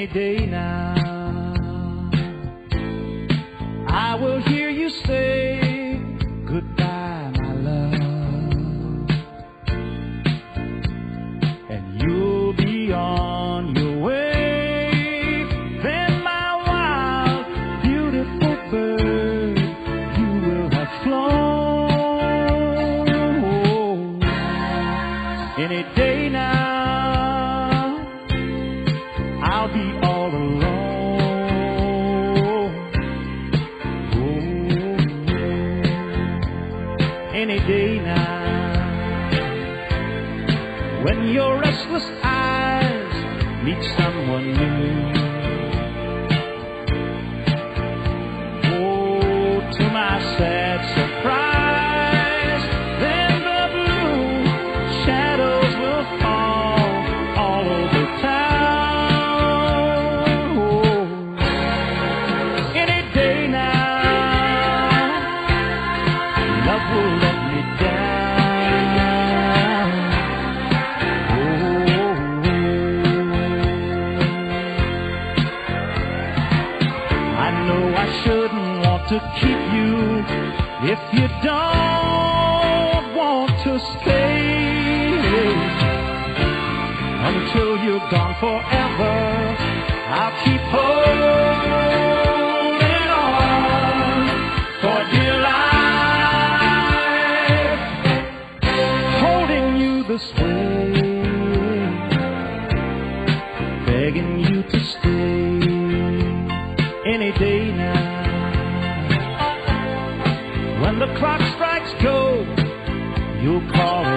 any day now. I will hear you say goodbye, my love, and you'll be on your way. Then my wild, beautiful bird, you will have flown. Any day now, I'll be all alone. Any day now, when your restless eyes meet someone new. Oh, to my sad surprise, then the blue shadows will fall all over town. Oh, any day now, love will let me down. Oh, I know I shouldn't want to keep you if you don't want to stay. Until you're gone forever, I'll keep holding on for dear life, holding you this way, begging you to stay. Any day now, when the clock strikes go, you'll call